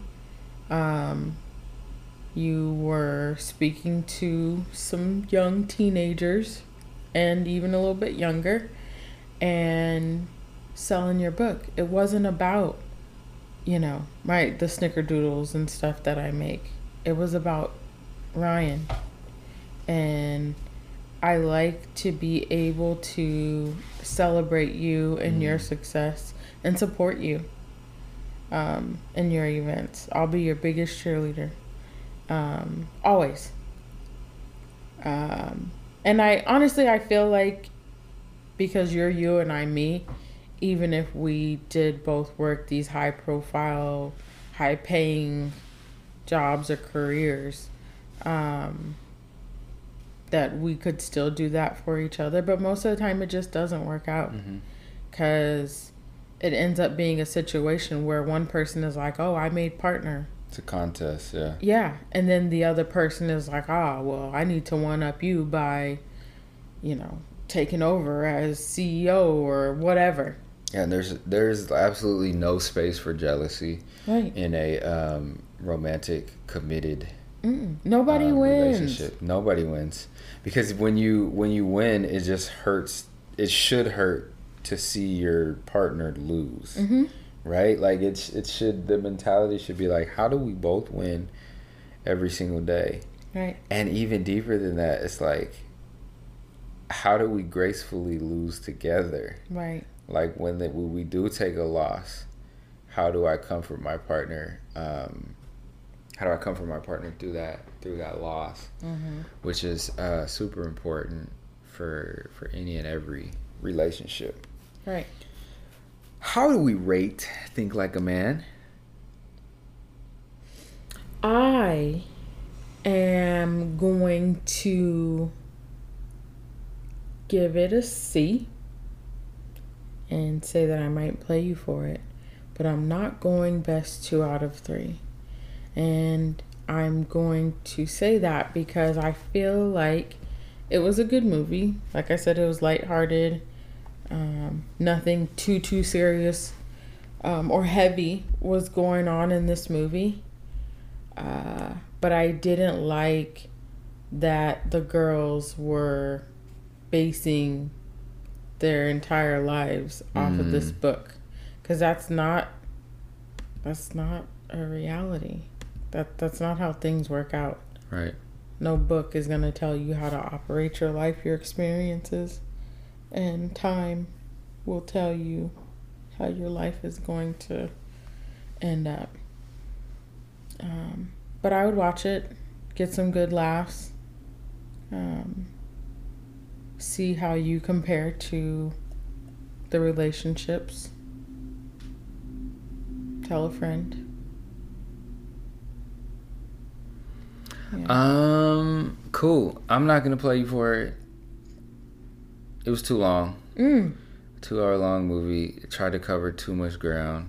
You were speaking to some young teenagers and even a little bit younger and selling your book. It wasn't about, the snickerdoodles and stuff that I make. It was about Ryan. And I like to be able to celebrate you and your success and support you in your events. I'll be your biggest cheerleader. Always. And I feel like because you're you and I'm me, even if we did both work these high profile, high paying jobs or careers, that we could still do that for each other. But most of the time it just doesn't work out because it ends up being a situation where one person is like, oh, I made partner. It's a contest, yeah. Yeah. And then the other person is like, well, I need to one up you by, taking over as CEO or whatever. Yeah, and there's absolutely no space for jealousy in a romantic, committed nobody wins. relationship. Nobody wins. Because when you win, it just hurts. It should hurt to see your partner lose. Right? Like the mentality should be like, how do we both win every single day? Right. And even deeper than that, it's like, how do we gracefully lose together? Right. Like when we do take a loss, how do I comfort my partner? How do I comfort my partner through that loss? Which is super important for any and every relationship. Right. How do we rate Think Like a Man? I am going to give it a C and say that I might play you for it, but I'm not going best 2 out of 3. And I'm going to say that because I feel like it was a good movie. Like I said, it was lighthearted. Nothing too serious or heavy was going on in this movie. But I didn't like that the girls were basing their entire lives off of this book, because that's not a reality. That's not how things work out. Right. No book is going to tell you how to operate your life. Your experiences and time will tell you how your life is going to end up. But I would watch it, get some good laughs, see how you compare to the relationships. Tell a friend. Yeah. Cool. I'm not gonna play you for it. It was too long. 2-hour long movie. It tried to cover too much ground.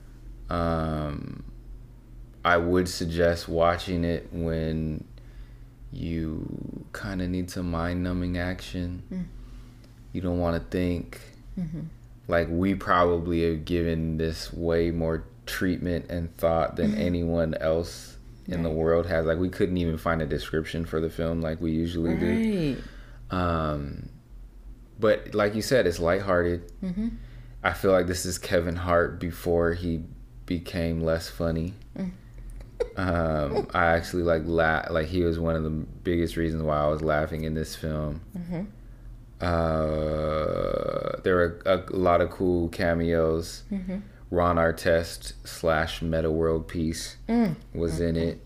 I would suggest watching it when you kind of need some mind-numbing action. You don't want to think. Like, we probably have given this way more treatment and thought than anyone else in the world has. Like, we couldn't even find a description for the film like we usually do. But like you said, it's lighthearted. I feel like this is Kevin Hart before he became less funny. I actually like he was one of the biggest reasons why I was laughing in this film. There were a lot of cool cameos. Ron Artest / Meta World Peace was in it.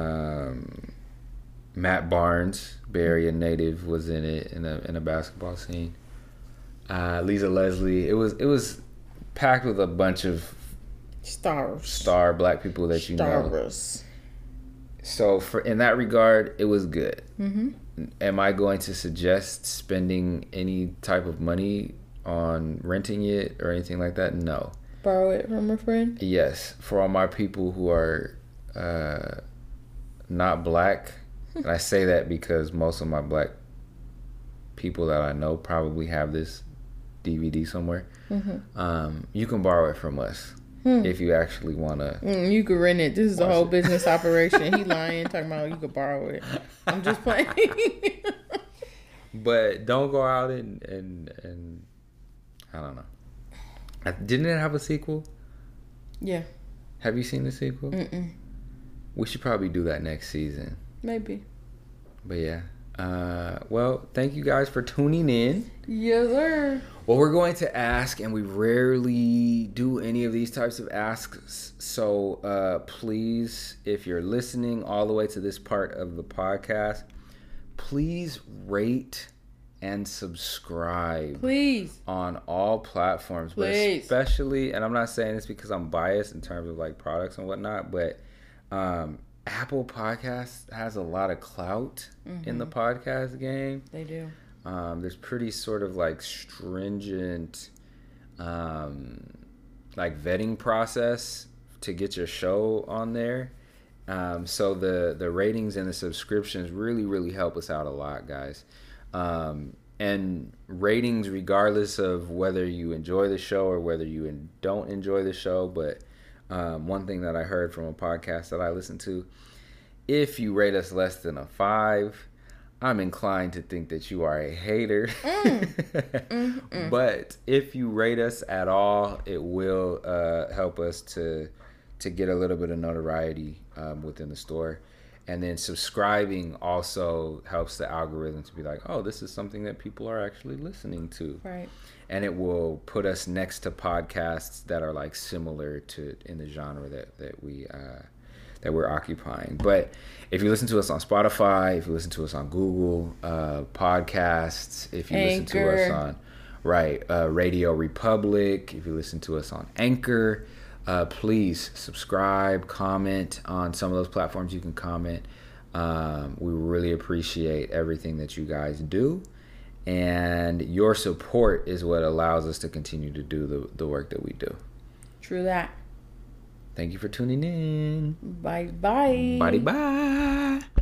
Matt Barnes, Bay Area native, was in it in a basketball scene. Lisa Leslie. It was packed with a bunch of star black people that you know. So in that regard, it was good. Am I going to suggest spending any type of money on renting it or anything like that? No. Borrow it from a friend? Yes. For all my people who are not black, and I say that because most of my black people that I know probably have this DVD somewhere. You can borrow it from us. If you actually want to. You could rent it. This is a whole business operation. He lying, talking about you could borrow it. I'm just playing. But don't go out and I don't know. Didn't it have a sequel? Yeah. Have you seen the sequel? Mm-mm. We should probably do that next season. Maybe. But yeah. Well, thank you guys for tuning in. Yes, sir. Well, we're going to ask, and we rarely do any of these types of asks. So please, if you're listening all the way to this part of the podcast, please rate and subscribe. Please. On all platforms. Please. But especially, and I'm not saying this because I'm biased in terms of like products and whatnot, but Apple Podcasts has a lot of clout in the podcast game. They do. There's pretty sort of like stringent like vetting process to get your show on there. So the ratings and the subscriptions really help us out a lot, guys. And ratings regardless of whether you enjoy the show or whether you don't enjoy the show. But one thing that I heard from a podcast that I listened to, if you rate us less than a 5, I'm inclined to think that you are a hater. But if you rate us at all, it will help us to get a little bit of notoriety within the store. And then subscribing also helps the algorithm to be like, oh, this is something that people are actually listening to. Right. And it will put us next to podcasts that are like similar to in the genre that we're occupying. But if you listen to us on Spotify, if you listen to us on Google Podcasts, if you listen to us on Radio Republic, if you listen to us on Anchor, please subscribe, comment on some of those platforms. You can comment. We really appreciate everything that you guys do, and your support is what allows us to continue to do the work that we do. True that. Thank you for tuning in. Bye. Bye.